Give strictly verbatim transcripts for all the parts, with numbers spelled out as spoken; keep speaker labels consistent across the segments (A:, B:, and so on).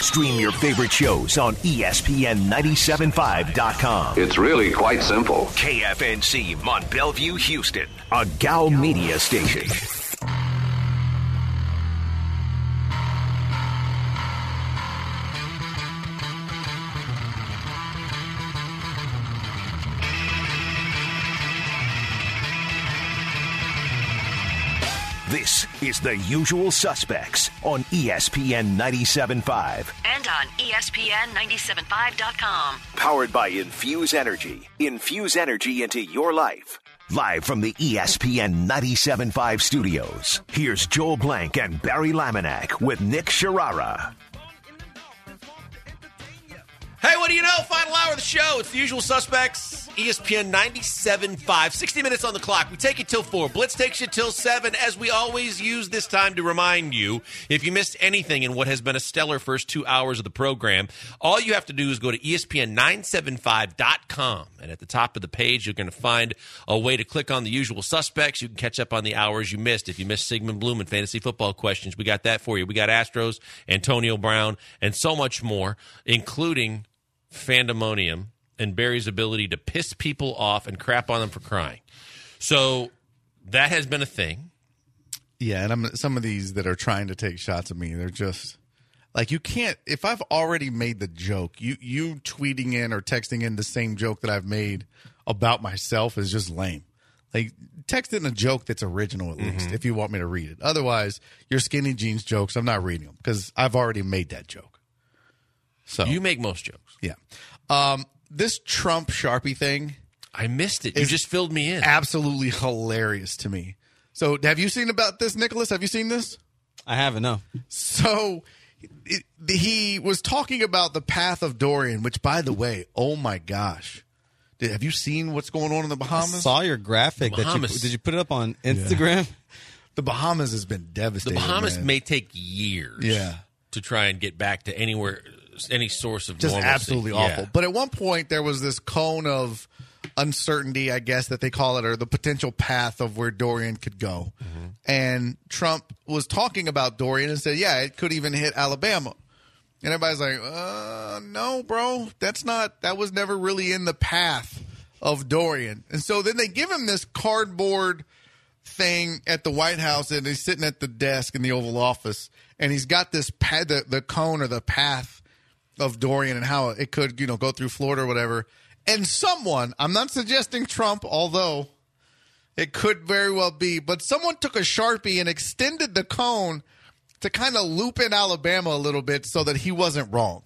A: Stream your favorite shows on E S P N nine seven five dot com.
B: It's really quite simple.
A: K F N C Mont Bellevue, Houston, a G A O media station. This is The Usual Suspects on E S P N nine seven five.
C: And on E S P N nine seven five dot com.
A: Powered by Infuse Energy. Infuse energy into your life. Live from the E S P N nine seven five studios, here's Joel Blank and Barry Laminack with Nick Sharara.
D: Hey, what do you know? Final hour of the show. It's The Usual Suspects, E S P N ninety-seven point five. sixty minutes on the clock. We take it till four. Blitz takes you till seven, as we always use this time to remind you, if you missed anything in what has been a stellar first two hours of the program, all you have to do is go to E S P N nine seven five dot com. And at the top of the page, you're going to find a way to click on The Usual Suspects. You can catch up on the hours you missed. If you missed Sigmund Bloom and fantasy football questions, we got that for you. We got Astros, Antonio Brown, and so much more, including Fandemonium and Barry's ability to piss people off and crap on them for crying. So that has been a thing.
E: Yeah, and I'm, some of these that are trying to take shots at me, they're just like, you can't, if I've already made the joke, you you tweeting in or texting in the same joke that I've made about myself is just lame. Like, text in a joke that's original at least, mm-hmm. if you want me to read it. Otherwise, your skinny jeans jokes, I'm not reading them because I've already made that joke. So
D: you make most jokes.
E: Yeah. Um, this Trump Sharpie thing.
D: I missed it. You just filled me in.
E: Absolutely hilarious to me. So have you seen about this, Nicholas? Have you seen this?
F: I haven't, no.
E: So it, he was talking about the path of Dorian, which, by the way, oh my gosh. Did, have you seen what's going on in the Bahamas?
F: I saw your graphic. That you, did you put it up on Instagram? Yeah.
E: The Bahamas has been devastating.
D: The Bahamas
E: man.
D: may take years
E: yeah.
D: to try and get back to anywhere, any source of
E: just
D: normalcy.
E: Absolutely awful.
D: Yeah.
E: But at one point, there was this cone of uncertainty, I guess that they call it, or the potential path of where Dorian could go. Mm-hmm. And Trump was talking about Dorian and said, yeah, it could even hit Alabama. And everybody's like, uh, no, bro, that's not, that was never really in the path of Dorian. And so then they give him this cardboard thing at the White House, and he's sitting at the desk in the Oval Office, and he's got this pad, the, the cone or the path of Dorian and how it could, you know, go through Florida or whatever. And someone, I'm not suggesting Trump, although it could very well be, but someone took a Sharpie and extended the cone to kind of loop in Alabama a little bit so that he wasn't wrong.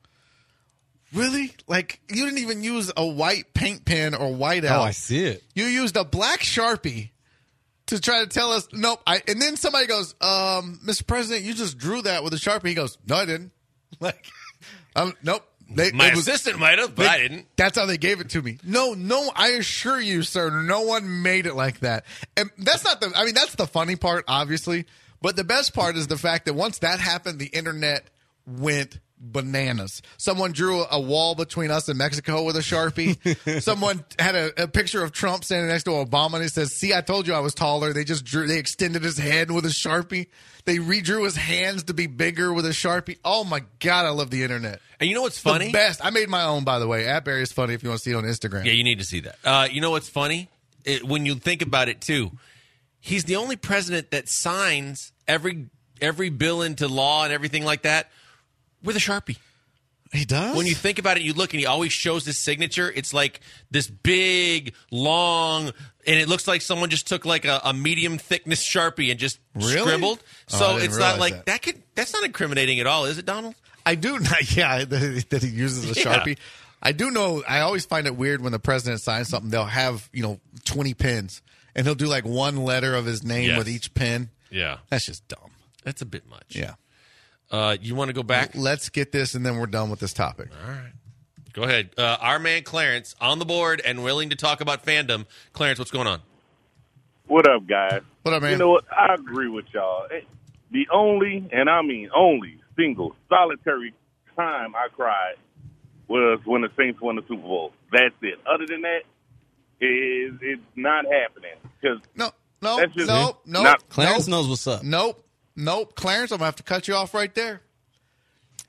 E: Really? Like, you didn't even use a white paint pen or whiteout.
F: Oh, I see it.
E: You used a black Sharpie to try to tell us, nope. I, and then somebody goes, um, Mister President, you just drew that with a Sharpie. He goes, no, I didn't. Like, um, nope. They,
D: My
E: was,
D: assistant might have, but
E: they,
D: I didn't.
E: That's how they gave it to me. No, no, I assure you, sir, no one made it like that. And that's not the, I mean, that's the funny part, obviously. But the best part is the fact that once that happened, the internet went bananas. Someone drew a wall between us and Mexico with a Sharpie. Someone had a, a picture of Trump standing next to Obama, and he says, see, I told you I was taller. They just drew, they extended his head with a Sharpie. They redrew his hands to be bigger with a Sharpie. Oh, my God, I love the internet.
D: And you know what's funny?
E: The best. I made my own, by the way. At Barry is funny if you want to see it on Instagram.
D: Yeah, you need to see that. Uh, you know what's funny? It, when you think about it, too, he's the only president that signs every every bill into law and everything like that with a Sharpie.
E: He does?
D: When you think about it, you look and he always shows his signature. It's like this big, long, and it looks like someone just took like a, a medium thickness Sharpie and just
E: really?
D: scribbled.
E: Oh,
D: so it's not like
E: that.
D: that could that's not incriminating at all, is it, Donald?
E: I do not, yeah, that he uses a Sharpie. Yeah. I do know, I always find it weird when the president signs something, they'll have, you know, twenty pens, and he'll do like one letter of his name yes. with each pen.
D: Yeah.
E: That's just dumb.
D: That's a bit much.
E: Yeah.
D: Uh, you want to go back?
E: Let's get this, and then we're done with this topic.
D: All right. Go ahead. Uh, our man Clarence on the board and willing to talk about fandom. Clarence, what's going on?
G: What up, guys?
E: What up, man?
G: You know what? I agree with y'all. The only, and I mean only, single, solitary time I cried was when the Saints won the Super Bowl. That's it. Other than that, it, it's not happening. Cause
E: no, no,
G: that's just
E: no, no.
G: Not,
F: Clarence
E: nope,
F: knows what's up.
E: Nope, nope. Clarence, I'm going to have to cut you off right there.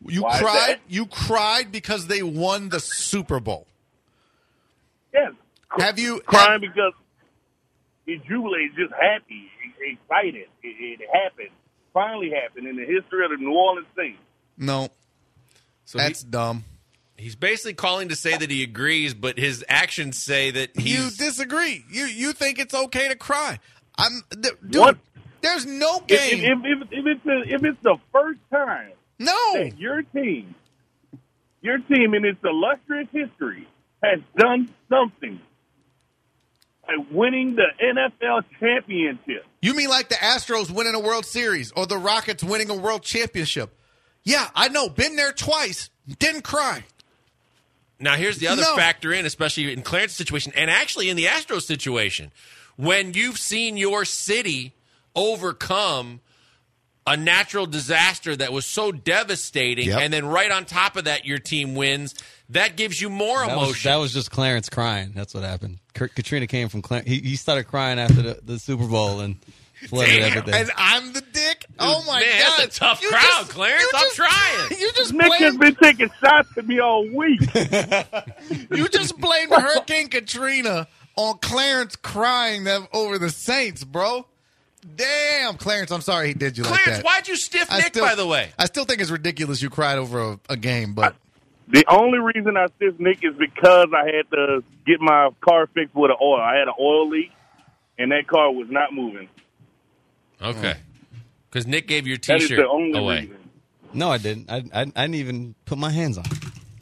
E: You
G: Why is
E: cried.
G: that?
E: You cried because they won the Super Bowl.
G: Yes.
E: Have you
G: Crying because he's jubilated, just happy, excited. It, it happened. Finally happened in the history of the New Orleans Saints.
E: No.
D: So
E: That's
D: he,
E: dumb.
D: he's basically calling to say that he agrees, but his actions say that he's...
E: You disagree. You you think it's okay to cry. I'm th- dude.
G: What?
E: There's no
G: If,
E: game.
G: if, if, if, it's the, if it's the first time
E: no.
G: that your team, your team in its illustrious history has done something like winning the N F L championship.
E: You mean like the Astros winning a World Series or the Rockets winning a World Championship? Yeah, I know. Been there twice. Didn't cry.
D: Now, here's the other
E: No.
D: factor in, especially in Clarence's situation, and actually in the Astros situation. When you've seen your city overcome a natural disaster that was so devastating,
E: Yep.
D: and then right on top of that, your team wins, that gives you more
F: That
D: emotion.
F: was, that was just Clarence crying. That's what happened. K- Katrina came from Clarence. He, he started crying after the, the Super Bowl and flooded
D: Damn.
F: everything.
E: And I'm the dick? Oh, my
D: Man,
E: God.
D: that's a tough
E: You
D: crowd,
E: just-
D: Clarence.
E: you
D: I'm
E: just-
D: trying.
E: You just
G: Nick has
E: blamed,
G: been taking shots at me all week.
E: you just blamed Hurricane Katrina on Clarence crying them over the Saints, bro. Damn, Clarence, I'm sorry he did you like
D: Clarence,
E: that.
D: why'd you stiff
E: I
D: Nick,
E: still-
D: by the way?
E: I still think it's ridiculous you cried over a, a game, but
G: The only reason I stiffed Nick is because I had to get my car fixed with an oil. I had an oil leak, and that car was not moving.
D: Okay. Because Nick gave your
G: That is
D: T-shirt
G: the only
D: away.
G: reason.
F: No, I didn't. I, I I didn't even put my hands on it.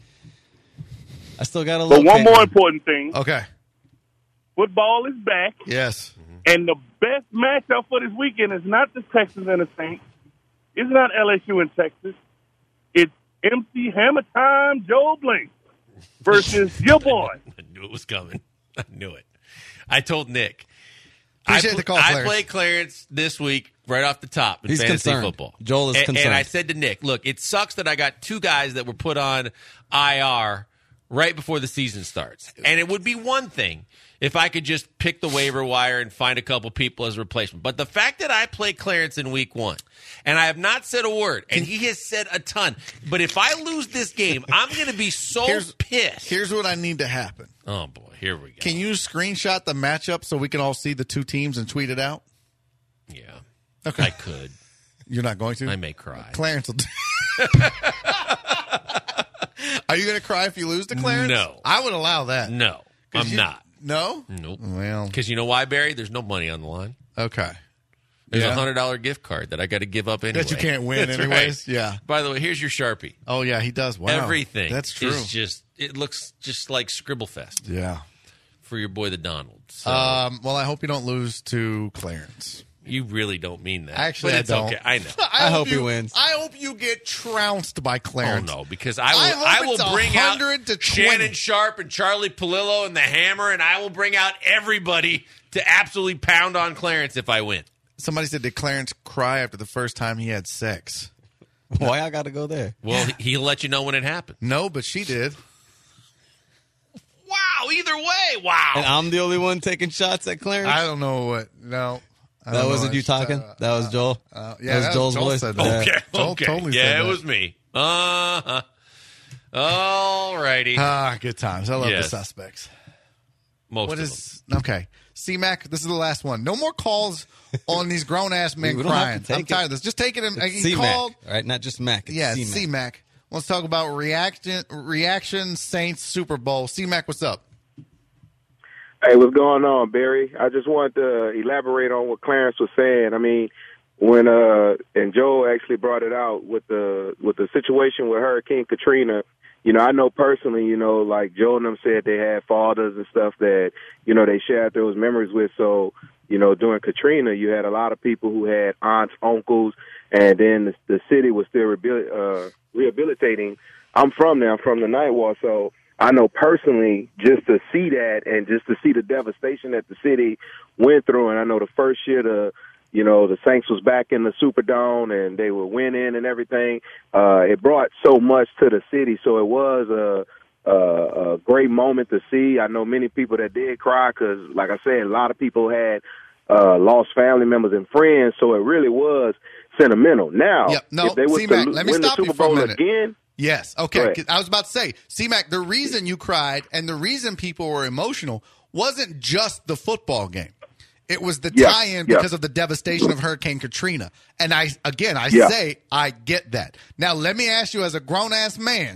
F: I still got a
G: But
F: little.
G: one
F: pain
G: more
F: on it.
G: important thing,
E: okay.
G: football is back,
E: Yes.
G: and the best matchup for this weekend is not the Texans and the Saints. It's not L S U and Texas. It's M C Hammer Time Joe Blank versus your boy.
D: I knew it was coming. I knew it. I told Nick.
E: Appreciate
D: I,
E: the call,
D: I
E: Clarence.
D: played Clarence this week right off the top in
F: He's
D: fantasy
F: concerned.
D: football.
F: Joel is
D: and,
F: concerned.
D: And I said to Nick, look, it sucks that I got two guys that were put on I R right before the season starts. And it would be one thing if I could just pick the waiver wire and find a couple people as replacement. But the fact that I played Clarence in week one, and I have not said a word, and he has said a ton. But if I lose this game, I'm going to be so
E: Here's-
D: pissed.
E: Here's what I need to happen.
D: Oh, boy. Here we go.
E: Can you screenshot the matchup so we can all see the two teams and tweet it out?
D: Yeah.
E: Okay.
D: I could.
E: You're not going to?
D: I may cry.
E: Clarence will. Are you going to cry if you lose to Clarence?
D: No.
E: I would allow that.
D: No,
E: 'Cause
D: I'm
E: you-
D: not.
E: No?
D: Nope.
E: Well,
D: Because you know why, Barry? There's no money on the line.
E: okay.
D: There's a
E: Yeah.
D: hundred dollar gift card that I got to give up anyway.
E: That you can't win
D: That's
E: anyways?
D: right.
E: Yeah.
D: By the way, here's your Sharpie.
E: Oh, yeah, he does. Wow.
D: Everything.
E: That's true.
D: Is just it looks just like Scribblefest
E: Yeah.
D: for your boy the Donald. So
E: Um, well, I hope you don't lose to Clarence.
D: you really don't mean that.
E: Actually,
D: but
E: I
D: it's
E: don't.
D: okay. I know.
F: I hope he
E: you,
F: wins.
E: I hope you get trounced by
D: Oh
E: Clarence.
D: no, because I will.
E: I
D: I,
E: hope
D: will
E: it's
D: bring out
E: one hundred to
D: Shannon
E: twenty.
D: Sharp and Charlie Palillo and the Hammer, and I will bring out everybody to absolutely pound on Clarence if I win.
E: Somebody said, did Clarence cry after the first time he had sex?
F: Why I got to go there?
D: Well, he- he'll let you know when it happens.
E: No, but she did.
D: Wow. Either way, wow.
F: And I'm the only one taking shots at Clarence.
E: I don't know what. No. I
F: that
E: don't
F: wasn't
E: know.
F: you talking.
E: Uh,
F: that was Joel.
E: Uh, yeah,
F: that was
E: that was
F: Joel's
E: Joel
F: voice.
E: said that.
F: Yeah.
D: Okay,
E: Joel
D: okay.
E: totally
D: yeah,
E: said
D: it
E: that.
D: was me. Uh-huh. All righty.
E: Ah, good times. I love
D: Yes.
E: the suspects.
D: Most
E: What
D: of
E: is okay? C Mac, this is the last one. No more calls on these grown ass men
F: We don't have
E: crying.
F: to take
E: I'm tired
F: it.
E: of this. Just take it. In,
F: It's
E: he
F: C-Mac,
E: called.
F: right? Not just Mac. It's
E: Yeah,
F: C-Mac.
E: C Mac. Let's talk about reaction. Reaction Saints Super Bowl. C Mac, what's up?
B: Hey, what's going on, Barry? I just wanted to elaborate on what Clarence was saying. I mean, when uh and Joe actually brought it out with the with the situation with Hurricane Katrina. You know, I know personally, you know, like Joe and them said they had fathers and stuff that, you know, they shared those memories with. So, you know, during Katrina, you had a lot of people who had aunts, uncles, and then the, the city was still rehabil- uh, rehabilitating. I'm from there. I'm from the Ninth Ward, so I know personally just to see that and just to see the devastation that the city went through. And I know the first year the You know, the Saints was back in the Superdome and they were winning and everything. Uh, it brought so much to the city. So it was a, a, a great moment to see. I know many people that did cry because, like I said, a lot of people had uh, lost family members and friends. So it really was sentimental. Now,
E: Yep. No,
B: if they was
E: C-Mac,
B: to
E: let me
B: win the
E: stop you
B: Super
E: for a
B: Bowl
E: minute.
B: again,
E: Yes.
B: Go
E: Okay.
B: ahead.
E: I was about to say, C-Mac, the reason you cried and the reason people were emotional wasn't just the football game. It was the
B: Yeah,
E: tie-in
B: yeah.
E: because of the devastation of Hurricane Katrina. And I, again, I
B: Yeah.
E: say I get that. Now, let me ask you as a grown-ass man,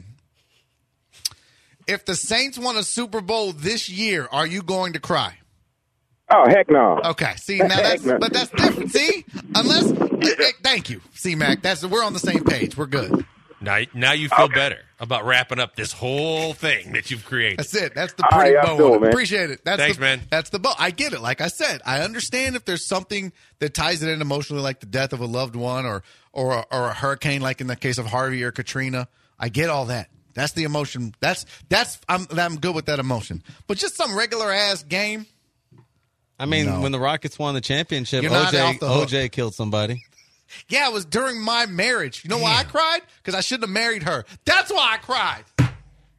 E: if the Saints won a Super Bowl this year, are you going to cry?
B: oh heck no.
E: Okay. See, now that's,
B: Heck no.
E: but that's different. See, unless, eh, eh, thank you, C-Mac. That's, we're on the same page. We're good.
D: Now, now you feel
B: Okay.
D: better about wrapping up this whole thing that you've created.
E: That's it. That's the
B: All
E: pretty
B: right,
E: bow
B: y'all
E: on
B: do
E: it.
B: it, man.
E: Appreciate it. That's
D: Thanks,
E: the,
D: man.
E: That's the bow. I get it. Like I said, I understand if there's something that ties it in emotionally, like the death of a loved one, or or a, or a hurricane, like in the case of Harvey or Katrina. I get all that. That's the emotion. That's that's I'm I'm good with that emotion. But just some regular ass game.
F: I mean,
E: No.
F: when the Rockets won the championship,
E: You're not
F: O J
E: off the hook.
F: O J killed somebody.
E: Yeah, it was during my marriage. You know why I cried? Because I shouldn't have married her. That's why I cried.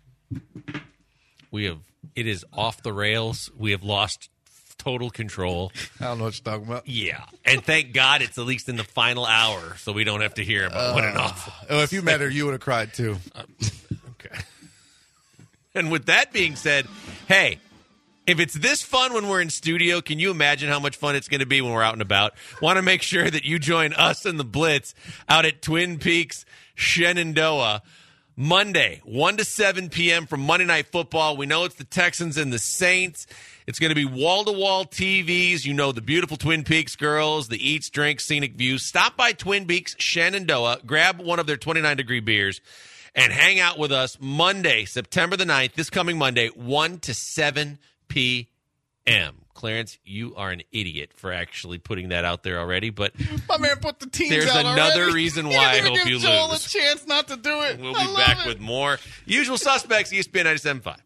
D: We have it is off the rails. We have lost total control.
E: I don't know what you're talking about.
D: Yeah, and thank God it's at least in the final hour, so we don't have to hear about what an awful.
E: Oh, if you met her, you would have cried too.
D: Okay. And with that being said, hey, if it's this fun when we're in studio, can you imagine how much fun it's going to be when we're out and about? Want to make sure that you join us and the Blitz out at Twin Peaks Shenandoah Monday, one to seven p.m. from Monday Night Football. We know it's the Texans and the Saints. It's going to be wall-to-wall T Vs. You know the beautiful Twin Peaks girls, the eats, drinks, scenic views. Stop by Twin Peaks Shenandoah, grab one of their twenty-nine degree beers, and hang out with us Monday, September the ninth, this coming Monday, one to seven p.m. Clarence, you are an idiot for actually putting that out there already, but
E: My man put the teams
D: there's
E: out
D: another
E: already.
D: reason
E: He
D: why I
E: didn't
D: hope
E: give
D: you
E: Joel
D: lose.
E: a chance not to do it.
D: We'll
E: I
D: be
E: love
D: back
E: it.
D: with more. Usual Suspects, E S P N ninety-seven point five.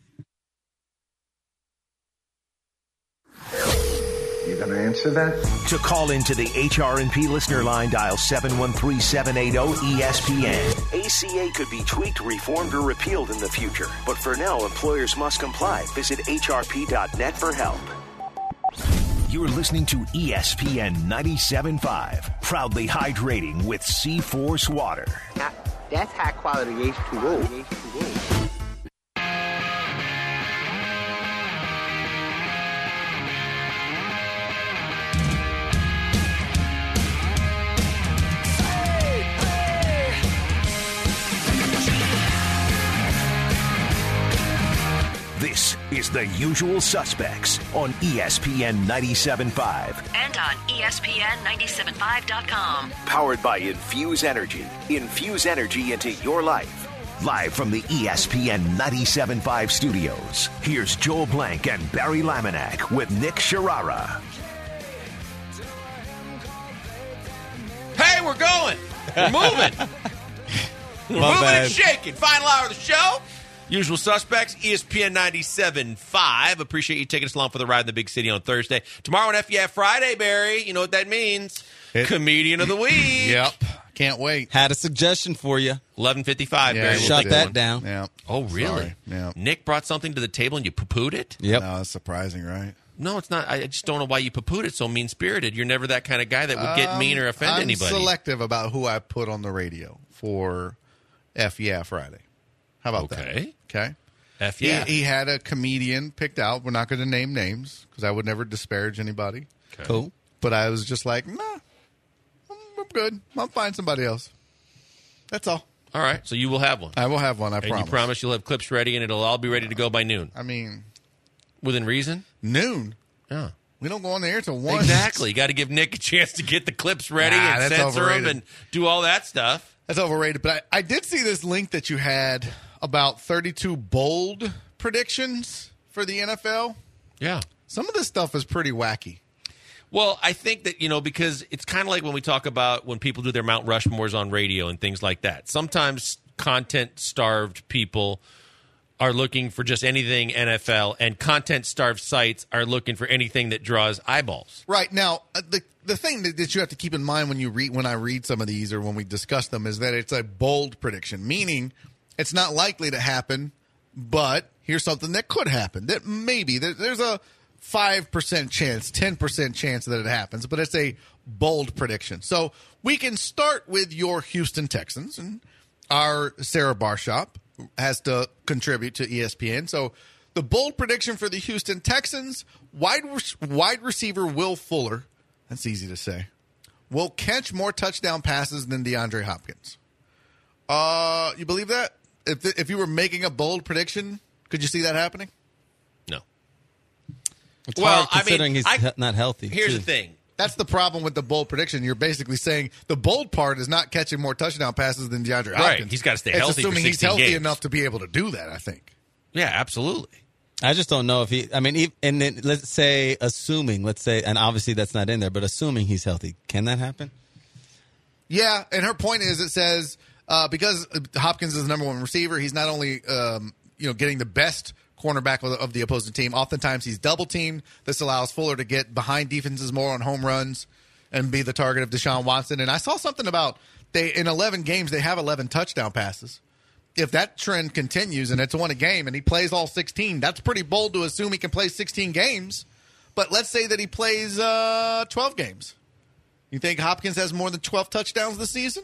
H: You gonna answer that?
A: To call into the H R and P listener line, dial seven one three, seven eight zero, E S P N. A C A could be tweaked, reformed, or repealed in the future. But for now, employers must comply. Visit H R P dot net for help. You're listening to E S P N ninety-seven point five. Proudly hydrating with C-Force Water.
I: That's high quality H two O.
A: This is The Usual Suspects on E S P N ninety-seven point five.
C: And on E S P N ninety-seven point five dot com.
A: Powered by Infuse Energy. Infuse energy into your life. Live from the E S P N ninety-seven point five studios, here's Joel Blank and Barry Laminack with Nick Sharara.
D: Hey, we're going. We're moving. We're
F: My
D: moving
F: bad.
D: and shaking. Final hour of the show. Usual Suspects, E S P N ninety-seven point five. Appreciate you taking us along for the ride in the big city on Thursday. Tomorrow on F Y F Friday, Barry, you know what that means.
E: It-
D: Comedian of the Week.
E: Yep. Can't wait.
F: Had a suggestion for you.
D: eleven fifty-five,
E: Yeah,
D: Barry.
E: we'll
D: We'll
F: Shut
D: take
F: that
D: one.
F: down.
E: Yeah.
D: Oh, really?
E: Sorry. Yeah.
D: Nick brought something to the table and you poo-pooed it?
F: Yep.
E: No, that's surprising, right?
D: No, it's not. I just don't know why you poo-pooed it so mean-spirited. You're never that kind of guy that would get mean or offend
E: Um, I'm
D: anybody.
E: selective about who I put on the radio for F Yeah Friday. How about
D: Okay.
E: that? Okay.
D: F
E: He,
D: yeah.
E: he had a comedian picked out. We're not going to name names because I would never disparage anybody.
F: Cool.
E: But I was just like, nah, I'm, I'm good. I'll find somebody else. That's all.
D: All right, so you will have one.
E: I will have one. I
D: and
E: promise.
D: you promise you'll have clips ready and it'll all be ready to go by noon.
E: I mean,
D: Within reason?
E: noon.
D: Yeah.
E: We don't go on the air till one.
D: Exactly. You got to give Nick a chance to get the clips ready
E: Nah,
D: and
E: that's
D: censor
E: overrated.
D: them and do all that stuff.
E: That's overrated. But I, I did see this link that you had about thirty-two bold predictions for the N F L.
D: Yeah.
E: Some of this stuff is pretty wacky.
D: Well, I think that, you know, because it's kind of like when we talk about when people do their Mount Rushmores on radio and things like that. Sometimes content-starved people are looking for just anything N F L, and content-starved sites are looking for anything that draws eyeballs.
E: Right. Now, uh, the the thing that, that you have to keep in mind when you read when I read some of these or when we discuss them is that it's a bold prediction, meaning it's not likely to happen, but here's something that could happen. That maybe there, there's a five percent chance, ten percent chance that it happens, but it's a bold prediction. So we can start with your Houston Texans, and our Sarah Barshop has to contribute to E S P N. So the bold prediction for the Houston Texans, wide, wide receiver Will Fuller, that's easy to say, will catch more touchdown passes than DeAndre Hopkins. Uh, you believe that? If the, if you were making a bold prediction, could you see that happening?
D: No.
F: It's
D: well,
F: hard considering
D: I mean,
F: he's
D: I,
F: not healthy.
D: Here's
F: too.
D: the thing.
E: That's the problem with the bold prediction. You're basically saying the bold part is not catching more touchdown passes than DeAndre Hopkins.
D: Right. He's got to stay
E: it's
D: healthy for
E: assuming he's healthy
D: games.
E: enough to be able to do that, I think.
D: Yeah, absolutely.
F: I just don't know if he. I mean, and then let's say, assuming, let's say, and obviously that's not in there, but assuming he's healthy, can that happen?
E: Yeah, and her point is, it says uh, because Hopkins is the number one receiver, he's not only um, you know getting the best cornerback of the, of the opposing team. Oftentimes, he's double teamed. This allows Fuller to get behind defenses more on home runs and be the target of Deshaun Watson. And I saw something about they in eleven games they have eleven touchdown passes. If that trend continues and it's one a game and he plays all sixteen, that's pretty bold to assume he can play sixteen games. But let's say that he plays uh, twelve games. You think Hopkins has more than twelve touchdowns this season?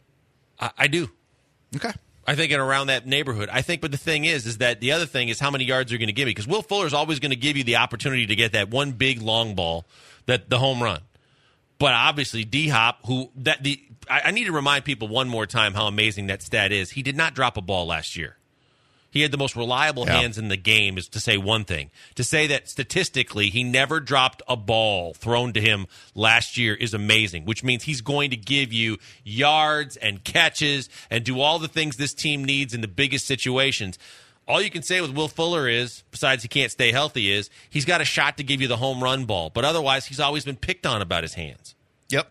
D: I, I do.
E: Okay.
D: I think in around that neighborhood. I think, but the thing is, is that the other thing is how many yards are going to give me? Because Will Fuller is always going to give you the opportunity to get that one big long ball, that the home run. But obviously, D-Hop, who that the I, I need to remind people one more time how amazing that stat is. He did not drop a ball last year. He had the most reliable
E: yeah.
D: hands in the game, is to say one thing. To say that statistically he never dropped a ball thrown to him last year is amazing, which means he's going to give you yards and catches and do all the things this team needs in the biggest situations. All you can say with Will Fuller is, besides he can't stay healthy, is he's got a shot to give you the home run ball. But otherwise, he's always been picked on about his hands.
E: Yep.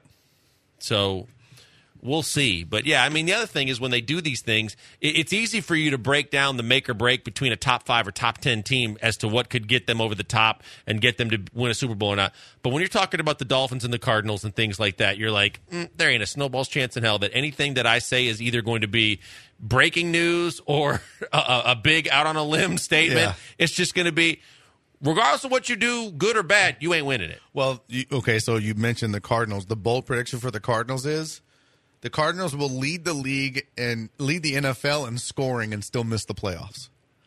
D: So we'll see. But, yeah, I mean, the other thing is when they do these things, it's easy for you to break down the make or break between a top five or top ten team as to what could get them over the top and get them to win a Super Bowl or not. But when you're talking about the Dolphins and the Cardinals and things like that, you're like, mm, there ain't a snowball's chance in hell that anything that I say is either going to be breaking news or a, a big out on a limb statement.
E: Yeah.
D: It's just going to be, regardless of what you do, good or bad, you ain't winning it.
E: Well, you, okay, so you mentioned the Cardinals. The bold prediction for the Cardinals is the Cardinals will lead the league and lead the N F L in scoring and still miss the playoffs.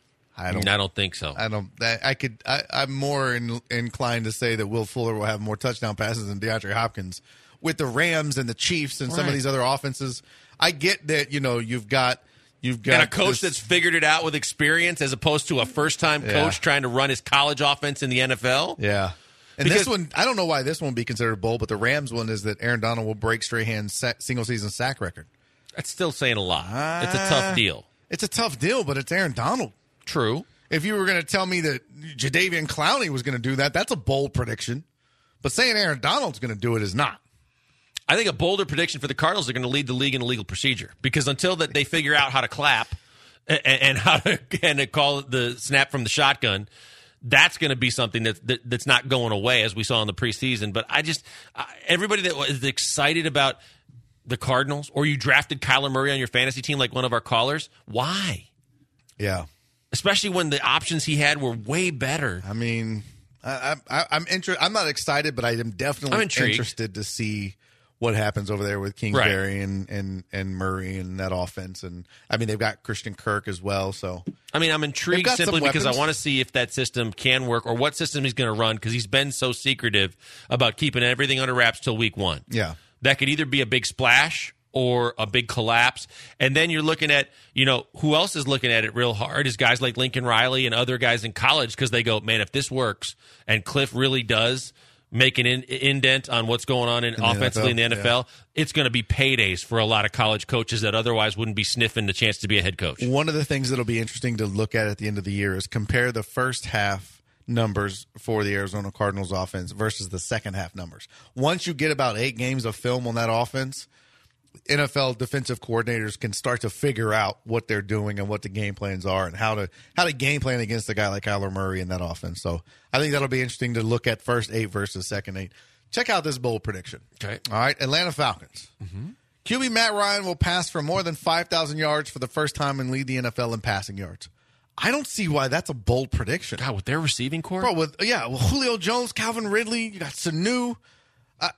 E: I don't.
D: I don't think so.
E: I don't. I, I could. I, I'm more in, inclined to say that Will Fuller will have more touchdown passes than DeAndre Hopkins. With the Rams and the Chiefs and some
D: Right.
E: of these other offenses, I get that. You know, you've got you've got
D: And a coach
E: this,
D: that's figured it out with experience as opposed to a first-time coach
E: Yeah.
D: trying to run his college offense in the N F L.
E: Yeah. And
D: Because-
E: this one, I don't know why this one would be considered bold, but the Rams one is that Aaron Donald will break Strahan's sack, single-season sack record.
D: That's still saying a lot. It's a tough deal.
E: It's a tough deal, but it's Aaron Donald.
D: True.
E: If you were going to tell me that Jadeveon Clowney was going to do that, that's a bold prediction. But saying Aaron Donald's going to do it is not.
D: I think a bolder prediction for the Cardinals are going to lead the league in illegal procedure because until that they figure out how to clap and, and how to and to call the snap from the shotgun, that's going to be something that, that that's not going away as we saw in the preseason. But I just I, everybody that is excited about the Cardinals, or you drafted Kyler Murray on your fantasy team like one of our callers, why?
E: Yeah.
D: Especially when the options he had were way better.
E: I mean, I, I, I'm inter- I'm not excited, but I am definitely
D: I'm intrigued.
E: interested to see what happens over there with Kingsbury right. and, and, and Murray and that offense. And I mean, they've got Christian Kirk as well. So
D: I mean, I'm intrigued simply because I want to see if that system can work or what system he's going to run because he's been so secretive about keeping everything under wraps till week one.
E: Yeah.
D: That could either be a big splash or a big collapse. And then you're looking at, you know, who else is looking at it real hard is guys like Lincoln Riley and other guys in college because they go, man, if this works and Cliff really does make an in- indent on what's going on in, in offensively N F L, in the N F L, yeah. It's going to be paydays for a lot of college coaches that otherwise wouldn't be sniffing the chance to be a head coach.
E: One of the things that'll be interesting to look at at the end of the year is compare the first half numbers for the Arizona Cardinals offense versus the second half numbers. Once you get about eight games of film on that offense, N F L defensive coordinators can start to figure out what they're doing and what the game plans are and how to how to game plan against a guy like Kyler Murray in that offense. So I think that'll be interesting to look at first eight versus second eight. Check out this bold prediction.
D: Okay.
E: All right, Atlanta Falcons.
D: Mm-hmm.
E: Q B Matt Ryan will pass for more than five thousand yards for the first time and lead the N F L in passing yards. I don't see why that's a bold prediction.
D: God, with their receiving core?
E: Bro, with, yeah, well, Julio Jones, Calvin Ridley, you got Sanu. Uh,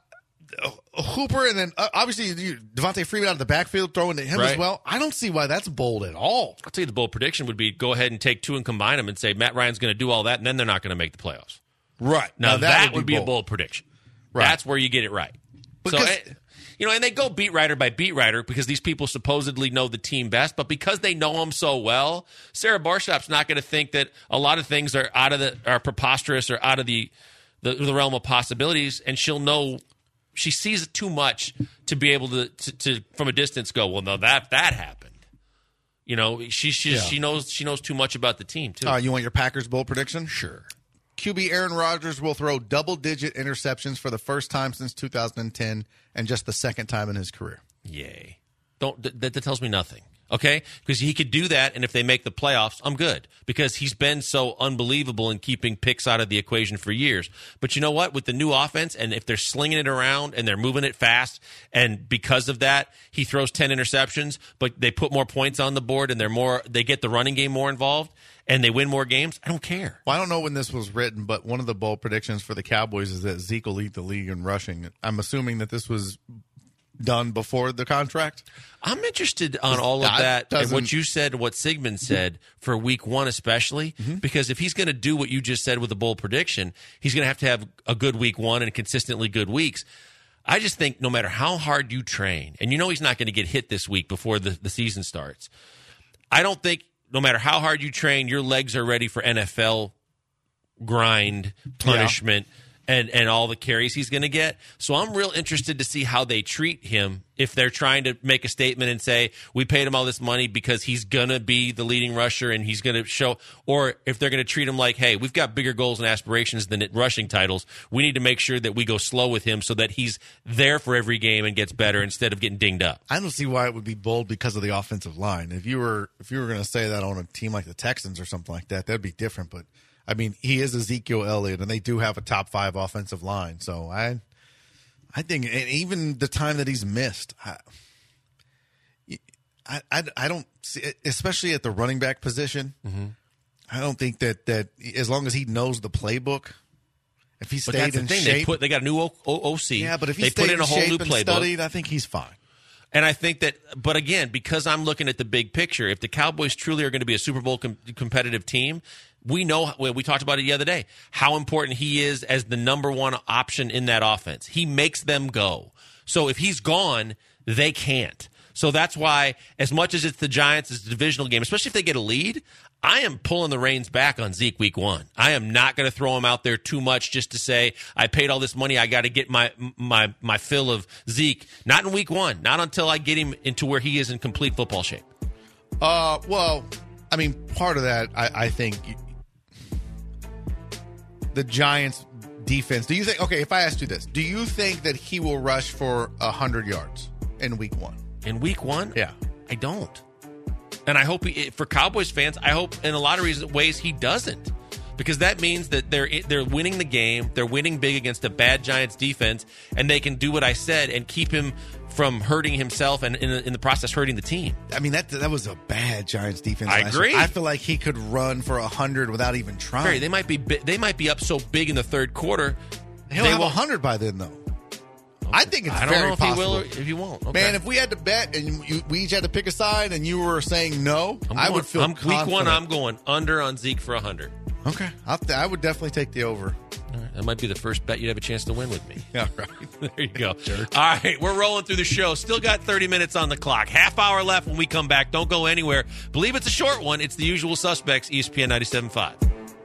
E: uh, Hooper, and then uh, obviously you, Devontae Freeman out of the backfield throwing to him
D: Right.
E: as well. I don't see why that's bold at all.
D: I'll tell you the bold prediction would be go ahead and take two and combine them and say Matt Ryan's going to do all that, and then they're not going to make the playoffs.
E: Right.
D: Now,
E: Now,
D: that,
E: that
D: would
E: would
D: be,
E: be
D: a
E: bold.
D: bold prediction.
E: Right.
D: That's where you get it right.
E: Because-
D: so, eh, you know, and they go beat writer by beat writer because these people supposedly know the team best, but because they know them so well, Sarah Barshop's not going to think that a lot of things are out of the are preposterous or out of the, the the realm of possibilities, and she'll know she sees it too much to be able to, to, to from a distance go, well, no, that that happened. You know, she she
E: Yeah.
D: she knows she knows too much about the team too.
E: Uh, you want your Packers bold prediction?
D: Sure.
E: Q B Aaron Rodgers will throw double-digit interceptions for the first time since two thousand ten and just the second time in his career.
D: Yay. Don't that, that tells me nothing. Okay? Because he could do that, and if they make the playoffs, I'm good. Because he's been so unbelievable in keeping picks out of the equation for years. But you know what? With the new offense, and if they're slinging it around and they're moving it fast, and because of that, he throws ten interceptions, but they put more points on the board and they're more they get the running game more involved and they win more games, I don't care.
E: Well, I don't know when this was written, but one of the bold predictions for the Cowboys is that Zeke will lead the league in rushing. I'm assuming that this was done before the contract.
D: I'm interested on all of
E: That
D: that and what
E: doesn't-
D: you said, what Sigmund said for week one especially, because if he's going to do what you just said with a bold prediction, he's going to have to have a good week one and consistently good weeks. I just think no matter how hard you train, and you know he's not going to get hit this week before the, the season starts, I don't think no matter how hard you train, your legs are ready for N F L grind, punishment, and, and all the carries he's going to get. So I'm real interested to see how they treat him if they're trying to make a statement and say, we paid him all this money because he's going to be the leading rusher and he's going to show, or if they're going to treat him like, hey, we've got bigger goals and aspirations than rushing titles. We need to make sure that we go slow with him so that he's there for every game and gets better instead of getting dinged up.
E: I don't see why it would be bold because of the offensive line. If you were if you were going to say that on a team like the Texans or something like that, that'd be different. But I mean, he is Ezekiel Elliott, and they do have a top five offensive line. So I, I think, and even the time that he's missed, I, I, I, I don't see, especially at the running back position. Mm-hmm. I don't think that that as long as he knows the playbook, if he
D: But
E: stayed
D: that's the
E: in
D: thing.
E: shape,
D: They put they got a new o- o- OC.
E: yeah. But if he
D: they
E: stayed
D: put in a whole
E: shape
D: new
E: and
D: playbook.
E: studied, I think he's fine.
D: And I think that, but again, because I'm looking at the big picture, if the Cowboys truly are going to be a Super Bowl com- competitive team, we know, well, we talked about it the other day, how important he is as the number one option in that offense. He makes them go. So if he's gone, they can't. So that's why, as much as it's the Giants, it's a divisional game, especially if they get a lead, I am pulling the reins back on Zeke week one. I am not going to throw him out there too much just to say, I paid all this money, I got to get my my my fill of Zeke. Not in week one. Not until I get him into where he is in complete football shape.
E: Uh, well, I mean, part of that, I, I think the Giants' defense. Do you think? Okay, if I asked you this, do you think that he will rush for a hundred yards in week one?
D: In week one?
E: Yeah,
D: I don't. And I hope he, for Cowboys fans, I hope in a lot of reasons, ways he doesn't, because that means that they're they're winning the game, they're winning big against a bad Giants defense, and they can do what I said and keep him from hurting himself and in, in the process hurting the team.
E: I mean that that was a bad Giants defense.
D: I
E: last
D: agree.
E: Year. I feel like he could run for a hundred without even trying.
D: Barry, they might be bi- they might be up so big in the third quarter.
E: He'll
D: they
E: have a
D: won't-
E: hundred by then, though. I think it's
D: I don't
E: very
D: know if
E: possible.
D: he will or if he won't. Okay.
E: Man, if we had to bet and you, we each had to pick a side and you were saying no,
D: I'm
E: I
D: going-
E: would feel
D: I'm,
E: confident.
D: week one, I'm going under on Zeke for a hundred.
E: Okay, I'll, I would definitely take the over.
D: All right, that might be the first bet you'd have a chance to win with me.
E: Yeah, right.
D: There you go. All right, we're rolling through the show. Still got thirty minutes on the clock. Half hour left when we come back. Don't go anywhere. Believe it's a short one. It's the Usual Suspects, E S P N ninety-seven point five.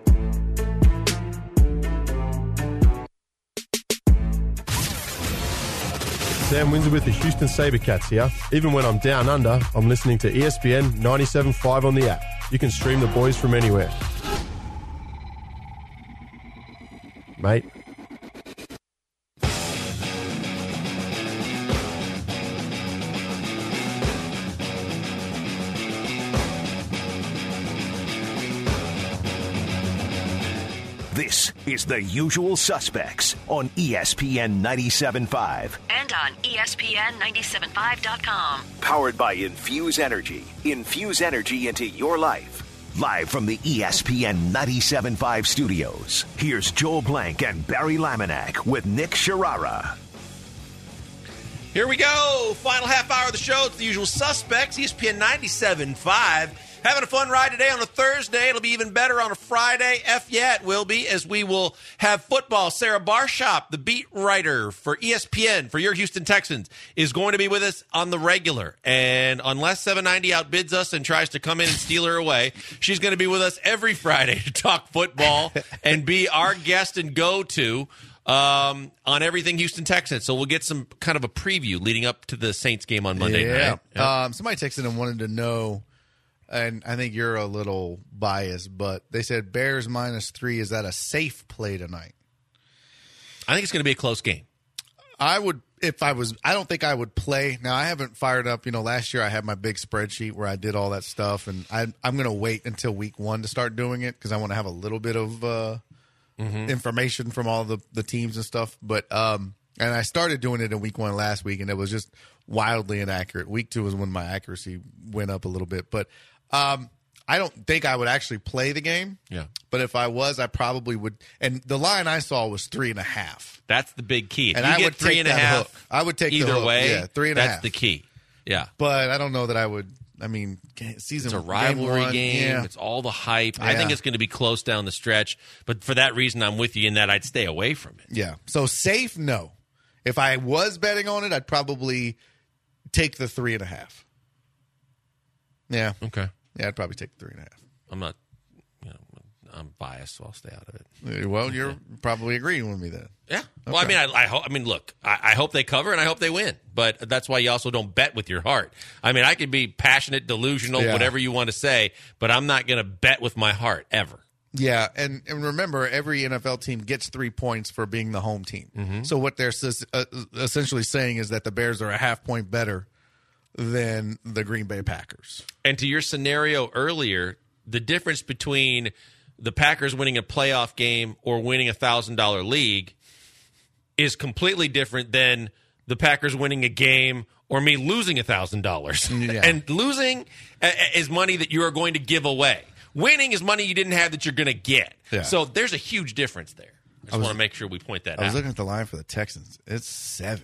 J: Sam Windsor with the Houston SaberCats here. Even when I'm down under, I'm listening to E S P N ninety-seven point five on the app. You can stream the boys from anywhere. Mate.
A: This is The Usual Suspects on E S P N ninety-seven point five.
C: And on E S P N ninety-seven point five dot com.
A: Powered by Infuse Energy. Infuse energy into your life. Live from the E S P N ninety-seven point five studios, here's Joel Blank and Barry Laminack with Nick Sharara.
D: Here we go. Final half hour of the show. It's the usual suspects. E S P N ninety-seven point five. Having a fun ride today on a Thursday. It'll be even better on a Friday. F yeah, it will be, as we will have football. Sarah Barshop, the beat writer for E S P N for your Houston Texans, is going to be with us on the regular. And unless seven ninety outbids us and tries to come in and steal her away, she's going to be with us every Friday to talk football and be our guest and go-to um, on everything Houston Texans. So we'll get some kind of a preview leading up to the Saints game on Monday
E: yeah.
D: night. Yeah.
E: Um, somebody texted and wanted to know, and I think you're a little biased, but they said Bears minus three. Is that a safe play tonight?
D: I think it's going to be a close game.
E: I would, if I was, I don't think I would play. Now, I haven't fired up. You know, last year I had my big spreadsheet where I did all that stuff, and I, I'm going to wait until week one to start doing it because I want to have a little bit of uh, mm-hmm. information from all the, the teams and stuff. But, um, and I started doing it in week one last week, and it was just wildly inaccurate. Week two was when my accuracy went up a little bit. But, Um, I don't think I would actually play the game.
D: Yeah.
E: But if I was, I probably would. And the line I saw was three and a half.
D: That's the big key. If
E: and
D: you
E: I
D: get
E: would
D: three
E: take
D: and a
E: that
D: half.
E: hook. I would take
D: either
E: the hook.
D: way.
E: Yeah, three and a
D: that's
E: half.
D: the key. Yeah.
E: But I don't know that I would. I mean, season
D: It's a rivalry
E: game.
D: game.
E: Yeah.
D: It's all the hype.
E: Yeah.
D: I think it's going to be close down the stretch. But for that reason, I'm with you in that I'd stay away from it.
E: Yeah. So safe, no. If I was betting on it, I'd probably take the three and a half. Yeah.
D: Okay.
E: Yeah, I'd probably take the three and a half.
D: I'm not, you know, I'm biased, so I'll stay out of it.
E: Well, you're probably agreeing with me then.
D: Yeah.
E: Okay.
D: Well, I mean, I, I hope. I mean, look, I, I hope they cover and I hope they win. But that's why you also don't bet with your heart. I mean, I could be passionate, delusional,
E: Yeah.
D: whatever you want to say, but I'm not going to bet with my heart ever.
E: Yeah, and, and remember, every N F L team gets three points for being the home team.
D: Mm-hmm.
E: So what they're s- uh, essentially saying is that the Bears are a half point better than the Green Bay Packers.
D: And to your scenario earlier, the difference between the Packers winning a playoff game or winning a one thousand dollars league is completely different than the Packers winning a game or me losing one thousand dollars.
E: Yeah.
D: And losing is money that you are going to give away. Winning is money you didn't have that you're going to get.
E: Yeah.
D: So there's a huge difference there. I just
E: I was-
D: want to make sure we point that
E: I was
D: out.
E: looking at the line for the Texans. It's seven.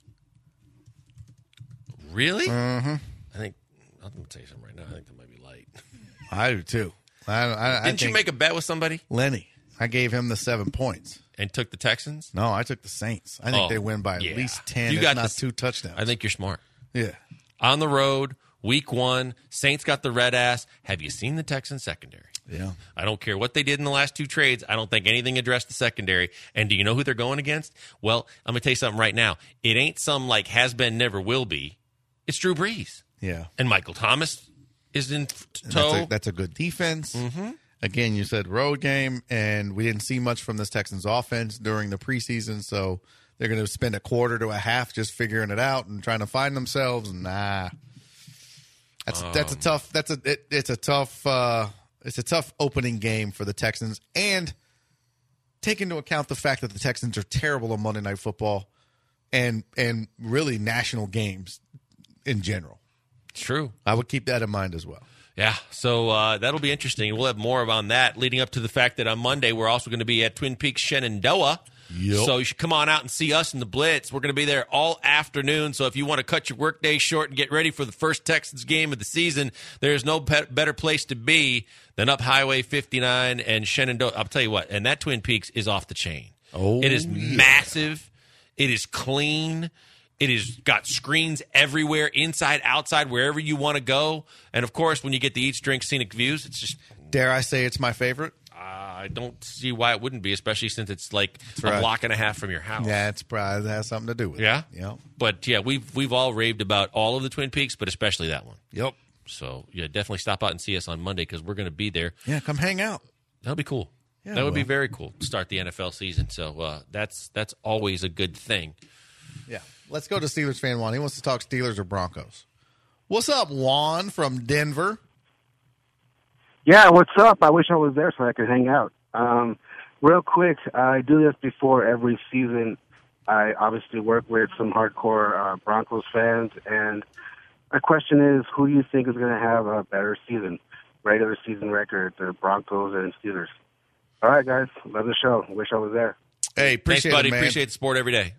D: Really?
E: Mm-hmm.
D: I think, I'm going to tell you something right now. I think that might be light.
E: I do too. I, I, I
D: Didn't you
E: think
D: make a bet with somebody?
E: Lenny? I gave him the seven points.
D: And took the Texans?
E: No, I took the Saints. I think
D: Oh,
E: they win by
D: yeah.
E: at least ten,
D: You
E: if
D: got
E: not
D: this-
E: two touchdowns.
D: I think you're smart.
E: Yeah.
D: On the road, week one, Saints got the red ass. Have you seen the Texans secondary?
E: Yeah.
D: I don't care what they did in the last two trades. I don't think anything addressed the secondary. And do you know who they're going against? Well, I'm going to tell you something right now. It ain't some like has been, never will be. It's Drew Brees.
E: Yeah.
D: And Michael Thomas is in
E: And
D: tow.
E: That's a, that's a good defense.
D: Mm-hmm.
E: Again, you said road game, and we didn't see much from this Texans offense during the preseason, so they're going to spend a quarter to a half just figuring it out and trying to find themselves. Nah, that's
D: Um,
E: that's a tough. That's a it, it's a tough. Uh, it's a tough opening game for the Texans, and take into account the fact that the Texans are terrible on Monday Night Football, and and really national games in general.
D: True.
E: I would keep that in mind as well.
D: Yeah, so uh, that'll be interesting. We'll have more on that leading up to the fact that on Monday we're also going to be at Twin Peaks Shenandoah.
E: Yep.
D: So you should come on out and see us in the Blitz. We're going to be there all afternoon. So if you want to cut your workday short and get ready for the first Texans game of the season, there's no be- better place to be than up Highway fifty-nine and Shenandoah. I'll tell you what, and that Twin Peaks is off the chain.
E: Oh,
D: it is
E: yeah.
D: massive. It is clean. It has got screens everywhere, inside, outside, wherever you want to go. And, of course, when you get the Eats, Drink, Scenic Views, it's just...
E: Dare I say it's my favorite?
D: Uh, I don't see why it wouldn't be, especially since it's like
E: That's
D: a
E: right.
D: block and a half from your house.
E: Yeah, it's probably that has something to do with
D: Yeah?
E: it. Yeah.
D: But, yeah, we've we've all raved about all of the Twin Peaks, but especially that one.
E: Yep.
D: So, yeah, definitely stop out and see us on Monday because we're going to be there.
E: Yeah, come hang out.
D: That'll be cool.
E: Yeah,
D: that would be
E: well.
D: very cool to start the N F L season. So uh, that's that's always a good thing.
E: Yeah. Let's go to Steelers fan Juan. He wants to talk Steelers or Broncos. What's up, Juan from Denver?
K: Yeah, what's up? I wish I was there so I could hang out. Um, real quick, I do this before every season. I obviously work with some hardcore uh, Broncos fans, and my question is, who do you think is going to have a better season, regular season record, the Broncos and Steelers? All right, guys, love the show. Wish I was there.
E: Hey, appreciate
D: Thanks, buddy.
E: it, man.
D: Appreciate the sport every day.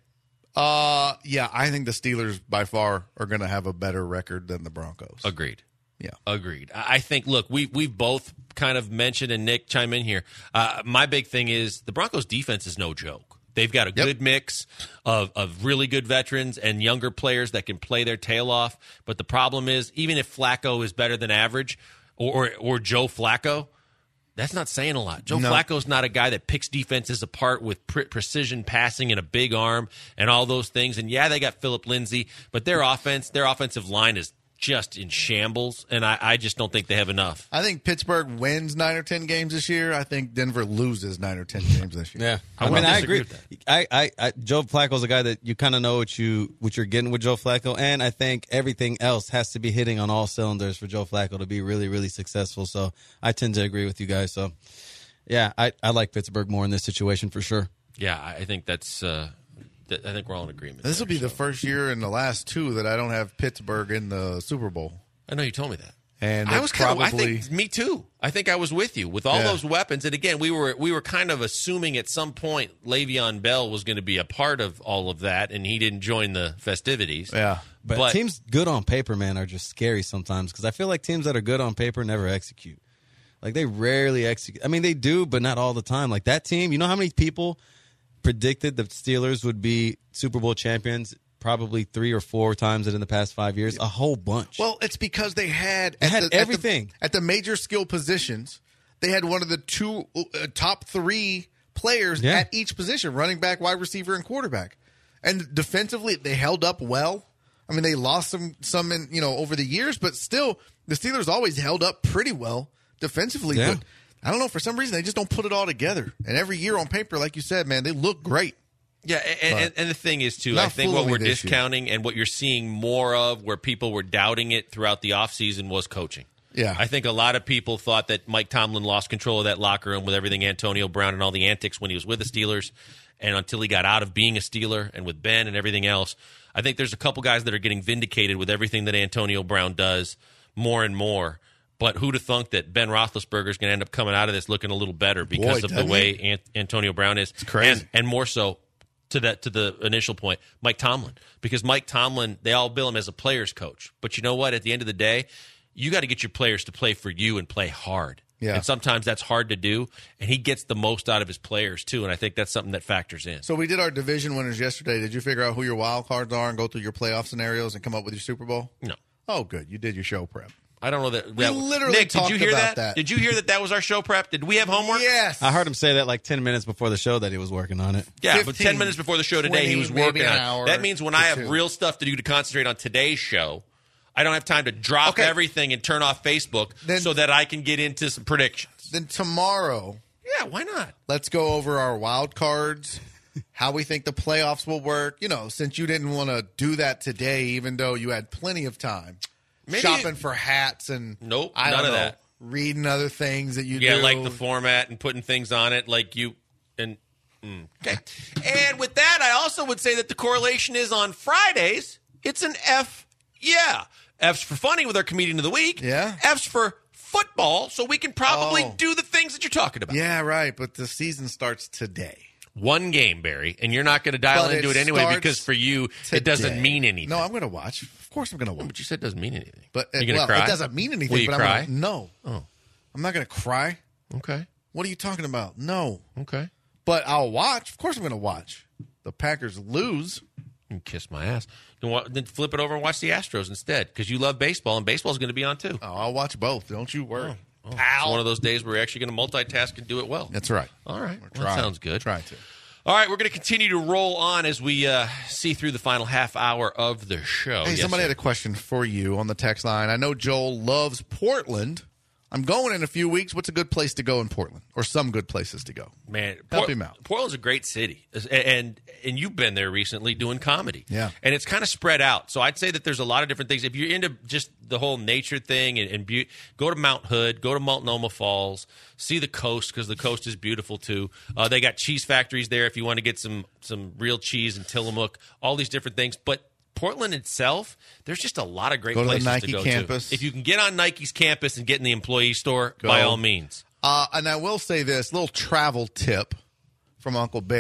E: Uh, yeah, I think the Steelers by far are going to have a better record than the Broncos.
D: Agreed.
E: Yeah.
D: Agreed. I I think, look, we, we've both kind of mentioned, and Nick, chime in here. Uh, my big thing is the Broncos' defense is no joke. They've got a
E: Yep.
D: good mix of, of really good veterans and younger players that can play their tail off. But the problem is, even if Flacco is better than average, or or, or Joe Flacco, that's not saying a lot. Joe
E: No.
D: Flacco's not a guy that picks defenses apart with pre- precision passing and a big arm and all those things. And, yeah, they got Philip Lindsay, but their offense, their offensive line is just in shambles, and I, I just don't think they have enough.
E: I think Pittsburgh wins nine or ten games this year. I think Denver loses nine or ten games this year.
F: Yeah,
D: I
F: I, mean,
D: wouldn't
F: I
D: disagree
F: agree.
D: with
F: I, I, I, Joe Flacco's a guy that you kind of know what you what you're getting with Joe Flacco, and I think everything else has to be hitting on all cylinders for Joe Flacco to be really, really successful. So I tend to agree with you guys. So yeah, I, I like Pittsburgh more in this situation for sure.
D: Yeah, I think that's. Uh, th- I think we're all in agreement.
E: This will
D: there,
E: be the
D: so.
E: first year in the last two that I don't have Pittsburgh in the Super Bowl.
D: I know you told me that.
E: And
D: I was kind
E: probably,
D: of. I think me too. I think I was with you with all
E: Yeah.
D: those weapons. And again, we were we were kind of assuming at some point Le'Veon Bell was going to be a part of all of that, and he didn't join the festivities.
E: yeah.
F: But,
D: But-
F: teams good on paper, man, are just scary sometimes because I feel like teams that are good on paper never execute. Like they rarely execute. I mean, they do, but not all the time. Like that team, you know how many people predicted the Steelers would be Super Bowl champions? Probably three or four times in the past five years. A whole bunch.
E: Well, it's because they had
F: They
E: at
F: had
E: the,
F: everything.
E: at the, at the major skill positions. They had one of the two uh, top three players
F: Yeah.
E: at each position: running back, wide receiver, and quarterback. And defensively, they held up well. I mean, they lost some some in you know over the years, but still, the Steelers always held up pretty well defensively.
F: Yeah.
E: But I don't know, for some reason, they just don't put it all together. And every year on paper, like you said, man, they look great.
D: Yeah, and, and, and the thing is, too,
E: Not
D: I think what
E: fooling me
D: we're
E: this year.
D: discounting and what you're seeing more of where people were doubting it throughout the offseason was coaching.
E: Yeah.
D: I think a lot of people thought that Mike Tomlin lost control of that locker room with everything Antonio Brown and all the antics when he was with the Steelers, and until he got out of being a Steeler and with Ben and everything else. I think there's a couple guys that are getting vindicated with everything that Antonio Brown does more and more. But who'd have thunk that Ben Roethlisberger is going to end up coming out of this looking a little better because
E: Boy,
D: of the
E: doesn't
D: way
E: he?
D: An- Antonio Brown is?
E: It's crazy.
D: And, and more so, to that to the initial point, Mike Tomlin. Because Mike Tomlin, they all bill him as a player's coach. But you know what? At the end of the day, you got to get your players to play for you and play hard.
E: Yeah.
D: And sometimes that's hard to do. And he gets the most out of his players, too. And I think that's something that factors in.
E: So we did our division winners yesterday. Did you figure out who your wild cards are and go through your playoff scenarios and come up with your Super Bowl?
D: No.
E: Oh, good. You did your show prep.
D: I don't know that.
E: We
D: that-
E: literally
D: Nick, did
E: talked
D: you hear
E: about
D: that?
E: that.
D: Did you hear that that was our show prep? Did we have homework?
E: Yes.
F: I heard him say that like ten minutes before the show that he was working on it.
D: Yeah, but
E: fifteen,
D: ten minutes before the show today, he
E: twenty,
D: was
E: maybe
D: working
E: an
D: on it.
E: hour
D: That means when
E: to
D: I have
E: two.
D: real stuff to do to concentrate on today's show, I don't have time to drop
E: Okay.
D: everything and turn off Facebook
E: Then-
D: so that I can get into some predictions.
E: Then tomorrow,
D: Yeah, why not?
E: let's go over our wild cards, how we think the playoffs will work. You know, since you didn't want to do that today, even though you had plenty of time.
D: Maybe-
E: Shopping for hats and
D: Nope,
E: I don't
D: none of
E: know,
D: that.
E: reading other things that you
D: Yeah,
E: do.
D: like the format and putting things on it, like you and mm. okay. And with that, I also would say that the correlation is on Fridays. It's an F. Yeah, F's for funny with our comedian of the week.
E: Yeah.
D: F's for football, so we can probably
E: Oh.
D: do the things that you're talking about.
E: Yeah, right. But the season starts today.
D: One game, Barry, and you're not going to dial
E: But
D: into
E: it
D: it anyway
E: starts
D: because for you
E: today.
D: it doesn't mean anything.
E: No, I'm going to watch. Of course, I'm going to watch.
D: But you said it doesn't mean anything.
E: But
D: you
E: uh,
D: going to
E: well,
D: cry?
E: it doesn't mean anything.
D: Will you
E: but
D: cry?
E: I'm gonna, no.
D: Oh,
E: I'm not going to cry.
D: okay,
E: What are you talking about? No.
D: okay.
E: But I'll watch. Of course, I'm going to watch. The Packers lose.
D: You can kiss my ass. You wa- Then flip it over and watch the Astros instead because you love baseball and baseball's going to be on too.
E: Oh, I'll watch both. Don't you worry.
D: Oh, it's one of those days where we're actually going to multitask and do it well.
E: That's right.
D: All right.
E: We're
D: Well, that
E: trying.
D: sounds good.
E: Try to.
D: All right, we're going to continue to roll on as we uh, see through the final half hour of the show.
E: Hey,
D: Yes,
E: somebody
D: sir.
E: had a question for you on the text line. I know Joel loves Portland. I'm going in a few weeks. What's a good place to go in Portland, or some good places to go?
D: Man,
E: Help him out.
D: Portland's a great city, and and you've been there recently doing comedy.
E: Yeah.
D: and it's kind of spread out. So I'd say that there's a lot of different things. If you're into just the whole nature thing and, and be- go to Mount Hood, go to Multnomah Falls, see the coast because the coast is beautiful too. Uh, they got cheese factories there if you want to get some some real cheese in Tillamook. All these different things, but Portland itself, there's just a lot of great
E: Go to the
D: places
E: Nike
D: to go
E: campus.
D: to. If you can get on Nike's campus and get in the employee store,
E: Go.
D: by all means.
E: Uh, and I will say this little travel tip from Uncle Barry.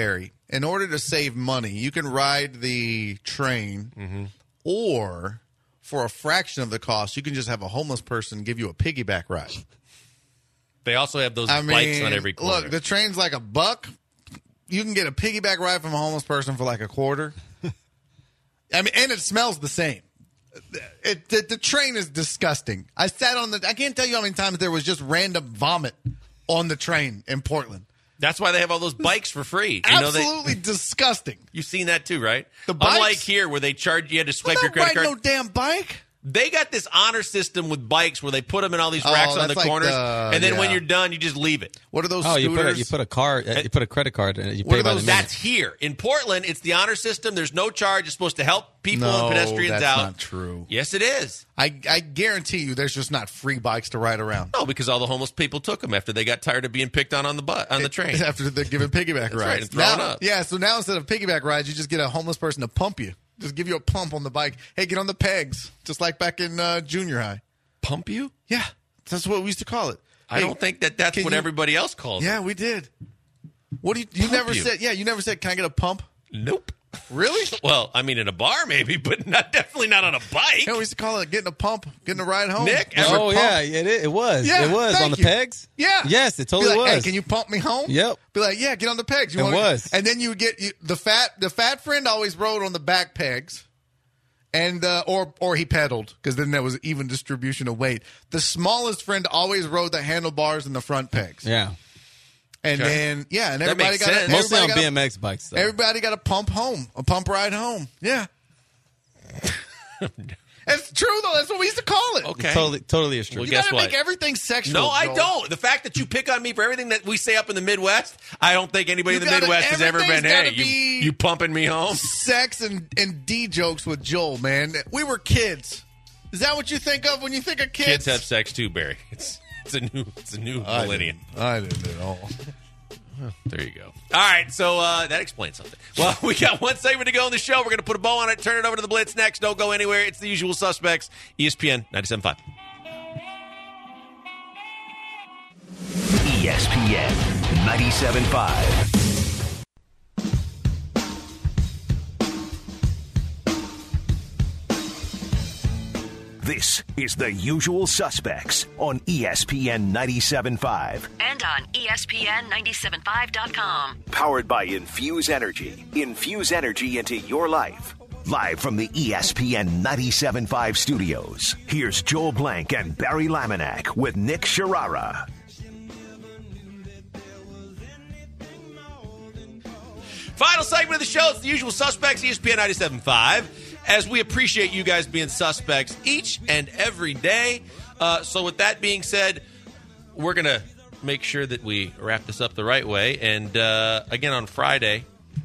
E: in order to save money, you can ride the train,
D: Mm-hmm.
E: or for a fraction of the cost, you can just have a homeless person give you a piggyback ride.
D: They also have those
E: I
D: bikes
E: mean,
D: on every corner.
E: look, the train's like a buck. You can get a piggyback ride from a homeless person for like a quarter. I mean, and it smells the same. It, the, the train is disgusting. I sat on the. I can't tell you how many times there was just random vomit on the train in Portland.
D: That's why they have all those bikes for free. You
E: Absolutely
D: know, they,
E: disgusting.
D: You've seen that too, right?
E: The bikes?
D: Unlike here, where they charge you had to swipe
E: I'm
D: your
E: not
D: credit
E: riding
D: card.
E: no damn bike.
D: They got this honor system with bikes where they put them in all these
E: Oh,
D: racks on
E: that's
D: the
E: like
D: corners,
E: the-
D: and then when
E: yeah.
D: you're done, you just leave it.
E: What are those
F: Oh,
E: scooters?
F: you put a, you put a card, uh, you put a credit card, and you
E: What
F: pay
E: are
F: by the
E: those-
F: minute.
D: That's here. In Portland, it's the honor system. There's no charge. It's supposed to help people
E: No,
D: and pedestrians
E: that's
D: out.
E: not true.
D: Yes, it is.
E: I, I guarantee you there's just not free bikes to ride around.
D: No, because all the homeless people took them after they got tired of being picked on on the bus, on the train.
E: After they're giving piggyback
D: That's
E: rides.
D: right, and throwing
E: Now-
D: up.
E: Yeah, so now instead of piggyback rides, you just get a homeless person to pump you. Just give you a pump on the bike. Hey, get on the pegs, just like back in uh, junior high.
D: Pump you?
E: Yeah, that's what we used to call it.
D: I
E: Hey,
D: don't think that that's
E: can
D: what
E: you-
D: everybody else calls it.
E: Yeah, we did. What do you? You
D: Pump
E: never
D: you?
E: said. Yeah, you never said. Can I get a pump?
D: Nope.
E: Really?
D: Well, I mean, in a bar maybe, but not definitely not on a bike.
E: Yeah, we used to call it getting a pump, getting a ride home.
D: Nick,
E: Was
D: ever
F: Oh
E: it pump?
F: yeah, it, it was.
E: Yeah,
F: it was
E: thank
F: on the
E: you.
F: pegs.
E: Yeah.
F: Yes, it totally
E: Be like,
F: was.
E: Hey, can you pump me home?
F: Yep.
E: Be like, yeah, get on the pegs. You
F: It
E: wanna-
F: was.
E: And then you would get you, the fat. The fat friend always rode on the back pegs, and uh, or or he pedaled because then there was even distribution of weight. The smallest friend always rode the handlebars and the front pegs.
F: Yeah,
E: And
D: Okay.
E: then yeah, and
D: That
E: everybody
D: makes
E: got
D: sense.
E: a,
F: mostly on
E: everybody
F: B
E: got
F: M X bikes.
E: a,
F: Though.
E: everybody got a pump home, a pump ride home. Yeah. It's true though. That's what we used to call it.
D: Okay.
F: Totally, totally is true.
D: Well,
E: You
D: guess
E: gotta
D: what?
E: make everything sexual.
D: No, I
E: Joel.
D: don't. The fact that you pick on me for everything that we say up in the Midwest, I don't think anybody
E: You
D: in the
E: gotta-
D: Midwest has ever been,
E: everything's
D: hey,
E: gotta
D: you,
E: be-
D: you pumping me home?
E: Sex and, and D jokes with Joel, man. We were kids. Is that what you think of when you think of kids?
D: Kids have sex too, Barry. It's it's a new it's a new
E: I
D: millennium.
E: didn't, I didn't at all.
D: There you go. All right, so uh, that explains something. Well, we got one segment to go in the show. We're going to put a bow on it, turn it over to the Blitz next. Don't go anywhere. It's the usual suspects. E S P N ninety-seven point five.
A: E S P N ninety-seven point five. This is The Usual Suspects on E S P N ninety-seven point five.
C: And on E S P N ninety-seven point five dot com.
A: Powered by Infuse Energy. Infuse energy into your life. Live from the E S P N ninety-seven point five studios, here's Joel Blank and Barry Laminack with Nick Sharara.
D: Final segment of the show. It's the usual suspects, E S P N ninety-seven point five. As we appreciate you guys being suspects each and every day. Uh, so with that being said, we're going to make sure that we wrap this up the right way. And uh, again, on Friday,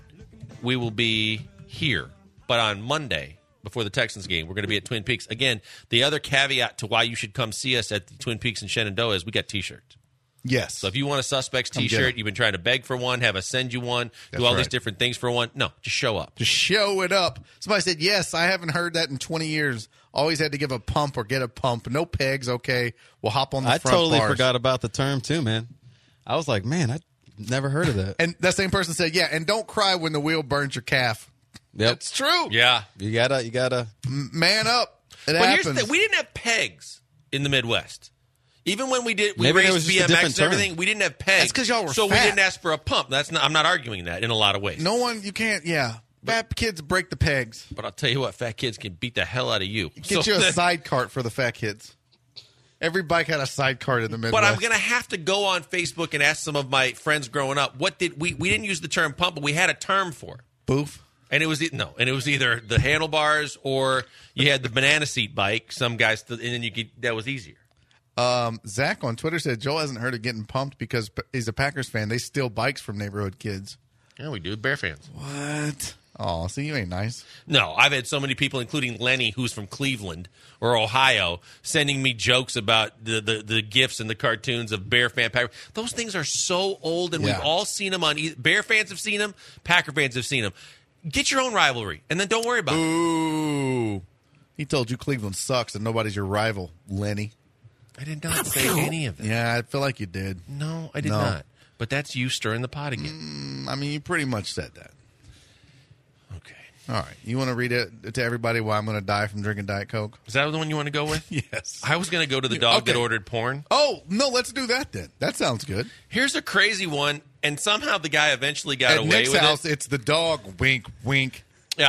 D: we will be here. But on Monday, before the Texans game, we're going to be at Twin Peaks. Again, the other caveat to why you should come see us at the Twin Peaks in Shenandoah is we got T-shirts.
E: Yes.
D: So if you want a Suspects
E: Come get
D: T-shirt,
E: it.
D: you've been trying to beg for one, have us send you one,
E: That's
D: do all these
E: right.
D: different things for one. No, just show up.
E: Just show it up. Somebody said, yes, I haven't heard that in twenty years. Always had to give a pump or get a pump. No pegs, okay. We'll hop on the
F: I
E: front
F: totally
E: bars.
F: forgot about the term too, man. I was like, man, I never heard of that.
E: And that same person said, yeah, and don't cry when the wheel burns your calf.
F: Yep,
E: It's true.
D: Yeah.
F: you gotta, you gotta.
E: M- Man up. It
D: But
E: happens.
D: here's the thing. We didn't have pegs in the Midwest. Even when we did, we
F: Maybe there
D: raced
F: was just a
D: B M X
F: different
D: and everything,
F: term.
D: we didn't have pegs.
E: That's 'cause y'all were
D: So
E: fat.
D: we didn't ask for a pump. That's not, I'm not arguing that in a lot of ways.
E: No one, you can't, yeah. Fat kids break the pegs.
D: But I'll tell you what, fat kids can beat the hell out of you.
E: Get
D: So
E: you a
D: then-
E: side cart for the fat kids. Every bike had a side cart in the Midwest.
D: But I'm going to have to go on Facebook and ask some of my friends growing up, what did we, we didn't use the term pump, but we had a term for it.
E: Boof.
D: And it was e- no, and it was either the handlebars or you had the banana seat bike. Some guys, and then you could, that was easier.
E: Um, Zach on Twitter said Joel hasn't heard of getting pumped because p- he's a Packers fan. They steal bikes from neighborhood kids.
D: Yeah, we do. Bear fans.
E: What? Oh, see, you ain't nice.
D: No, I've had so many people, including Lenny, who's from Cleveland or Ohio, sending me jokes about the the, the gifs and the cartoons of Bear fan Packer. Those things are so old, and
E: Yeah.
D: we've all seen them on. E- Bear fans have seen them. Packer fans have seen them. Get your own rivalry, and then don't worry about it.
E: Ooh. He told you Cleveland sucks and nobody's your rival, Lenny.
D: I did not say any of that.
E: Yeah, I feel like you did.
D: No, I did
E: No.
D: not. But that's you stirring the pot again.
E: Mm, I mean, you pretty much said that.
D: Okay.
E: All right. You want to read it to everybody why I'm going to die from drinking Diet Coke?
D: Is that the one you want to go with?
E: Yes.
D: I was going to go to the dog
E: Okay.
D: that ordered porn.
E: Oh, no, let's do that then. That sounds good.
D: Here's a crazy one, and somehow the guy eventually got
E: At
D: away
E: Nick's
D: with
E: house,
D: it.
E: it's the dog. Wink, wink.
D: Yeah.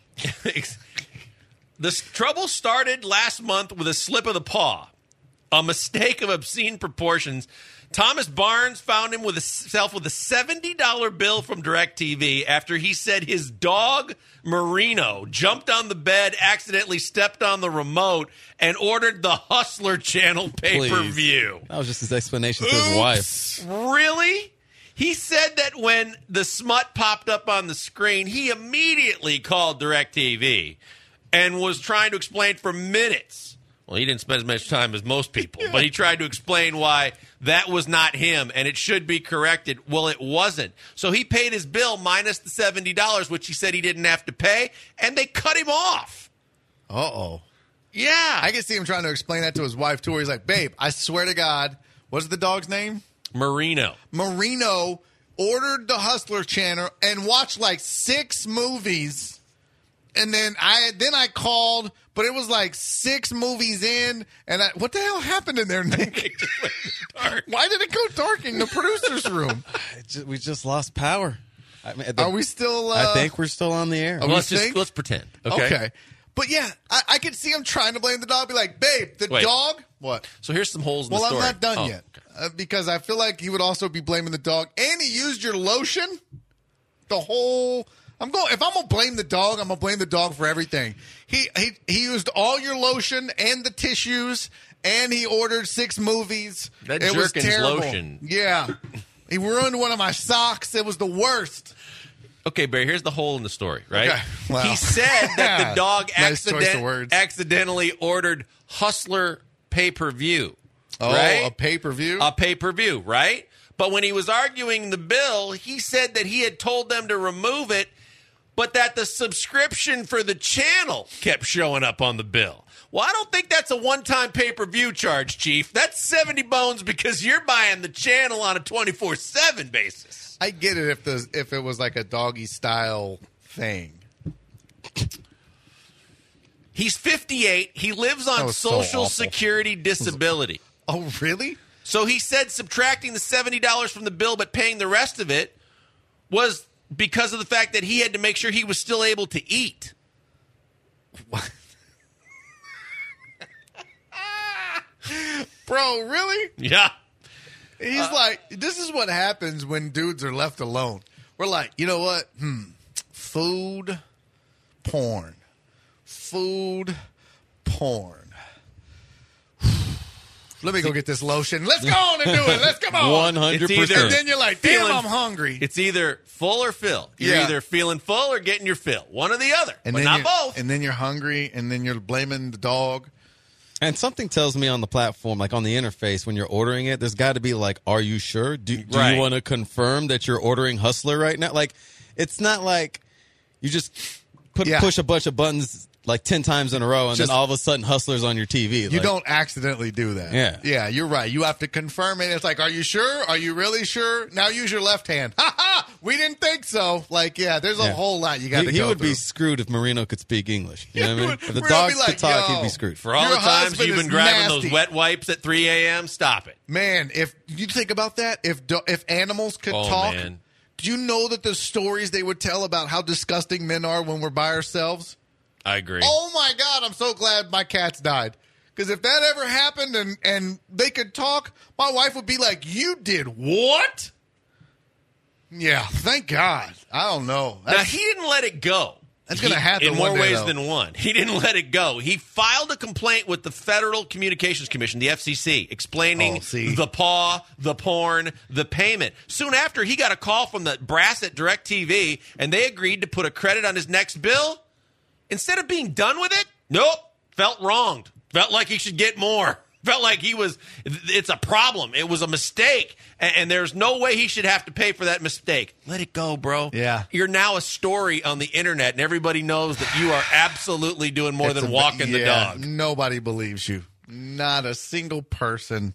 D: This trouble started last month with a slip of the paw, a mistake of obscene proportions. Thomas Barnes found him with himself with a seventy dollar bill from DirecTV after he said his dog, Marino, jumped on the bed, accidentally stepped on the remote, and ordered the Hustler Channel pay-per-view.
F: That was just his explanation to his wife.
D: Really? He said that when the smut popped up on the screen, he immediately called DirecTV and was trying to explain for minutes. Well, he didn't spend as much time as most people, yeah. but he tried to explain why that was not him and it should be corrected. Well, it wasn't. So he paid his bill minus the seventy dollars, which he said he didn't have to pay, and they cut him off.
E: Uh-oh.
D: Yeah.
E: I can see him trying to explain that to his wife, too, where he's like, babe, I swear to God, what's the dog's name?
D: Marino.
E: Marino ordered the Hustler Channel and watched like six movies. And then I then I called, but it was like six movies in. And I, what the hell happened in there, Nick? Why did it go dark in the producer's room?
F: Just, we just lost power. I mean, the,
E: Are we still? Uh,
F: I think we're still on the air.
D: Well, let's just let's pretend. Okay.
E: okay. But yeah, I, I could see him trying to blame the dog. Be like, babe, the
D: Wait.
E: dog. What?
D: So here's some holes in
E: well,
D: the story.
E: I'm not done
D: oh,
E: yet
D: okay.
E: uh, because I feel like he would also be blaming the dog. And he used your lotion. The whole. I'm going. If I'm gonna blame the dog, I'm gonna blame the dog for everything. He he he used all your lotion and the tissues, and he ordered six movies.
D: That
E: it was
D: Jerkins
E: terrible.
D: lotion.
E: Yeah, he ruined one of my socks. It was the worst.
D: Okay, Barry, here's the hole in the story, right?
E: Okay. Wow.
D: He said that the dog
E: Nice choice
D: accident-
E: of words.
D: accidentally ordered Hustler pay-per-view.
E: Oh,
D: right?
E: a pay-per-view?
D: A pay-per-view, right? But when he was arguing the bill, he said that he had told them to remove it, but that the subscription for the channel kept showing up on the bill. Well, I don't think that's a one-time pay-per-view charge, Chief. That's seventy bones because you're buying the channel on a twenty-four seven basis.
E: I get it if the if it was like a doggy style thing.
D: He's fifty-eight. He lives on
E: so
D: Social
E: awful.
D: Security disability.
E: Oh, really?
D: So he said subtracting the seventy dollars from the bill but paying the rest of it was because of the fact that he had to make sure he was still able to eat.
E: What? Bro, really?
D: Yeah.
E: He's uh, like, this is what happens when dudes are left alone. We're like, you know what? Hmm. Food, porn. Food, porn. Let me go get this lotion. Let's go on and do it. Let's come on.
F: one hundred percent.
D: Either,
E: and then you're like, damn,
D: feeling,
E: I'm hungry.
D: It's either full or fill. You're
E: Yeah.
D: either feeling full or getting your fill. One or the other,
E: and
D: but
E: then
D: not
E: you're-
D: both.
E: And then you're hungry, and then you're blaming the dog.
F: And something tells me on the platform, like on the interface, when you're ordering it, there's got to be like, are you sure? Do, do
D: Right.
F: you want to confirm that you're ordering Hustler right now? Like, it's not like you just put
E: Yeah.
F: push a bunch of buttons like ten times in a row, and
E: Just-
F: then all of a sudden Hustler's on your T V.
E: You
F: Like,
E: don't accidentally do that.
F: Yeah.
E: Yeah, you're right. You have to confirm it. It's like, are you sure? Are you really sure? Now use your left hand. Ha ha! We didn't think so. Like, yeah, there's a
F: Yeah.
E: whole lot you got
F: He,
E: to
F: he
E: go
F: would
E: through.
F: be screwed if Marino could speak English. You know what I mean?
E: would-
F: If the
E: we're gonna
F: dogs
E: be like,
F: could talk,
E: yo,
F: he'd be screwed.
D: For all
E: Your
D: the times
E: husband
D: you've been
E: is
D: grabbing
E: nasty.
D: those wet wipes at three a.m., stop it.
E: Man, if you think about that, if do, if animals could
D: Oh,
E: talk,
D: man.
E: do you know that the stories they would tell about how disgusting men are when we're by ourselves?
D: I agree.
E: Oh my God, I'm so glad my cats died. Because if that ever happened and, and they could talk, my wife would be like, you did what? Yeah, thank God. I don't know.
D: Now,
E: That's,
D: he didn't let it go.
E: That's gonna
D: He-
E: happen
D: in more
E: one day,
D: ways
E: though.
D: than one. He didn't let it go. He filed a complaint with the Federal Communications Commission, the F C C, explaining
E: Oh, see.
D: the paw, the porn, the payment. Soon after, he got a call from the brass at DirecTV, and they agreed to put a credit on his next bill. Instead of being done with it, nope, felt wronged. Felt like he should get more. Felt like he was, it's a problem. It was a mistake. And, and there's no way he should have to pay for that mistake. Let it go, bro.
E: Yeah.
D: You're now a story on the internet, and everybody knows that you are absolutely doing more
E: It's
D: than
E: a-
D: walking the
E: yeah,
D: dog.
E: Nobody believes you. Not a single person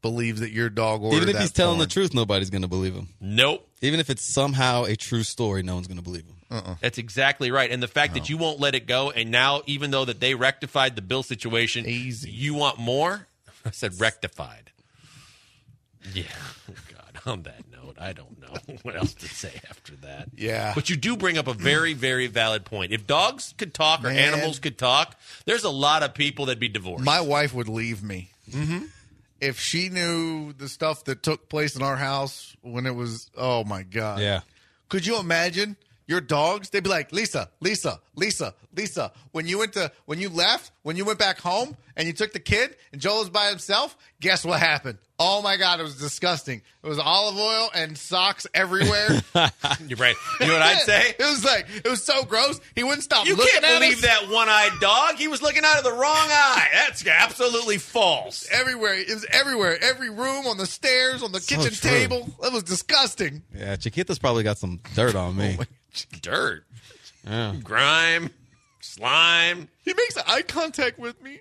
E: believes that your dog ordered
F: Even if
E: that
F: he's telling
E: porn.
F: the truth, nobody's going to believe him.
D: Nope.
F: Even if it's somehow a true story, no one's going to believe him.
E: Uh-uh.
D: That's exactly right. And the fact
E: No.
D: that you won't let it go, and now even though that they rectified the bill situation,
E: Easy.
D: you want more? I said rectified. Yeah. Oh, God. On that note, I don't know what else to say after that.
E: Yeah.
D: But you do bring up a very, very valid point. If dogs could talk or
E: Man.
D: animals could talk, there's a lot of people that'd be divorced.
E: My wife would leave me.
D: Mm-hmm.
E: If she knew the stuff that took place in our house when it was, oh, my God.
F: Yeah.
E: Could you imagine your dogs? They'd be like, Lisa, Lisa, Lisa, Lisa. When you went to, when you left, when you went back home and you took the kid and Joel was by himself, guess what happened? Oh my God, it was disgusting. It was olive oil and socks everywhere.
D: You're right. You know what I'd say?
E: It was like, it was so gross. He wouldn't stop
D: You
E: looking
D: can't
E: at
D: believe
E: us.
D: that one-eyed dog. He was looking out of the wrong eye. That's absolutely false.
E: Everywhere. It was everywhere. Every room, on the stairs, on the
F: So
E: kitchen
F: true.
E: table. It was disgusting.
F: Yeah, Chiquita's probably got some dirt on me.
D: Dirt,
F: Yeah.
D: grime, slime.
E: He makes eye contact with me.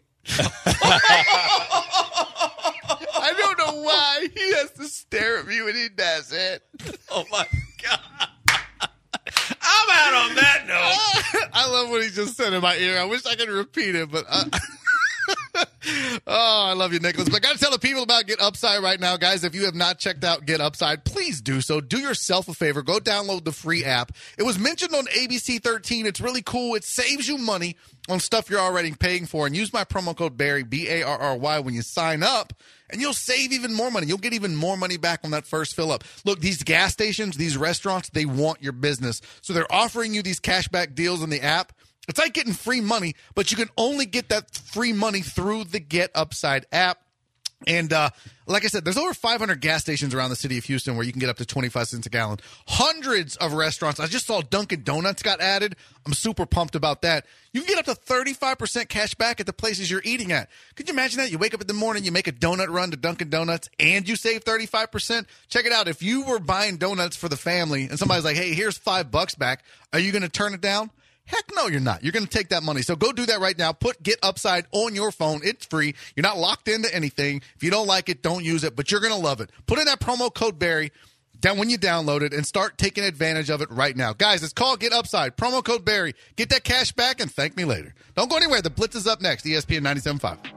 E: I don't know why he has to stare at me when he does it.
D: Oh, my God. I'm out on that note.
E: I love what he just said in my ear. I wish I could repeat it, but uh, oh, I love you, Nicholas. But I got to tell the people about Get Upside right now, guys. If you have not checked out Get Upside, please do so. Do yourself a favor. Go download the free app. It was mentioned on A B C thirteen. It's really cool. It saves you money on stuff you're already paying for. And use my promo code Barry, B A R R Y, when you sign up, and you'll save even more money. You'll get even more money back on that first fill up. Look, these gas stations, these restaurants, they want your business. So they're offering you these cashback deals in the app. It's like getting free money, but you can only get that free money through the Get Upside app. And uh, like I said, there's over five hundred gas stations around the city of Houston where you can get up to twenty-five cents a gallon. Hundreds of restaurants. I just saw Dunkin' Donuts got added. I'm super pumped about that. You can get up to thirty-five percent cash back at the places you're eating at. Could you imagine that? You wake up in the morning, you make a donut run to Dunkin' Donuts, and you save thirty-five percent? Check it out. If you were buying donuts for the family and somebody's like, hey, here's five bucks back, are you going to turn it down? Heck no, you're not. You're going to take that money. So go do that right now. Put Get Upside on your phone. It's free. You're not locked into anything. If you don't like it, don't use it, but you're going to love it. Put in that promo code Barry down when you download it and start taking advantage of it right now. Guys, it's called Get Upside. Promo code Barry. Get that cash back and thank me later. Don't go anywhere. The Blitz is up next. E S P N ninety-seven point five.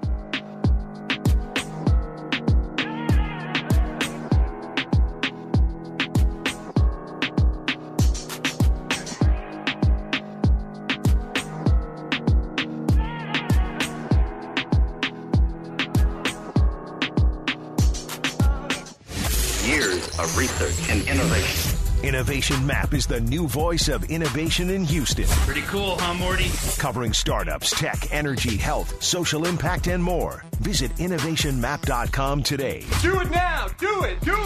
A: Of research and innovation. Innovation Map is the new voice of innovation in Houston.
L: Pretty cool, huh, Morty?
A: Covering startups, tech, energy, health, social impact, and more. Visit innovation map dot com today.
L: Do it now! Do it! Do